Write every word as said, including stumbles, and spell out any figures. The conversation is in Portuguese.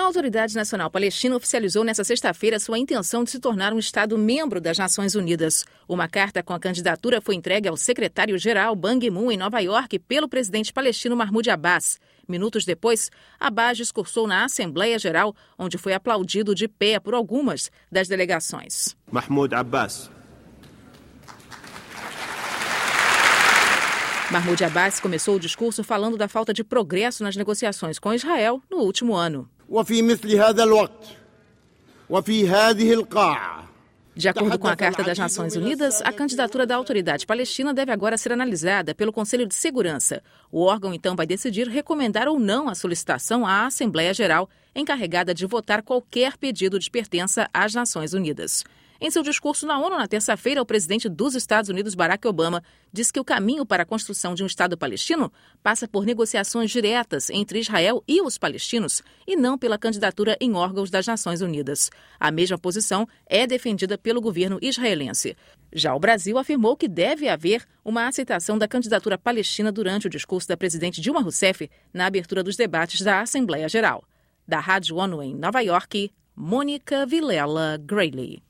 Autoridade Nacional Palestina oficializou nesta sexta-feira sua intenção de se tornar um Estado membro das Nações Unidas. Uma carta com a candidatura foi entregue ao secretário-geral Ban Ki-moon em Nova York pelo presidente palestino Mahmoud Abbas. Minutos depois, Abbas discursou na Assembleia Geral, onde foi aplaudido de pé por algumas das delegações. Mahmoud Abbas. Mahmoud Abbas começou o discurso falando da falta de progresso nas negociações com Israel no último ano. De acordo com a Carta das Nações Unidas, a candidatura da Autoridade Palestina deve agora ser analisada pelo Conselho de Segurança. O órgão, então, vai decidir recomendar ou não a solicitação à Assembleia Geral, encarregada de votar qualquer pedido de pertença às Nações Unidas. Em seu discurso na ONU na terça-feira, o presidente dos Estados Unidos, Barack Obama, disse que o caminho para a construção de um Estado palestino passa por negociações diretas entre Israel e os palestinos e não pela candidatura em órgãos das Nações Unidas. A mesma posição é defendida pelo governo israelense. Já o Brasil afirmou que deve haver uma aceitação da candidatura palestina durante o discurso da presidente Dilma Rousseff na abertura dos debates da Assembleia Geral. Da Rádio ONU em Nova York, Mônica Vilela Grayley.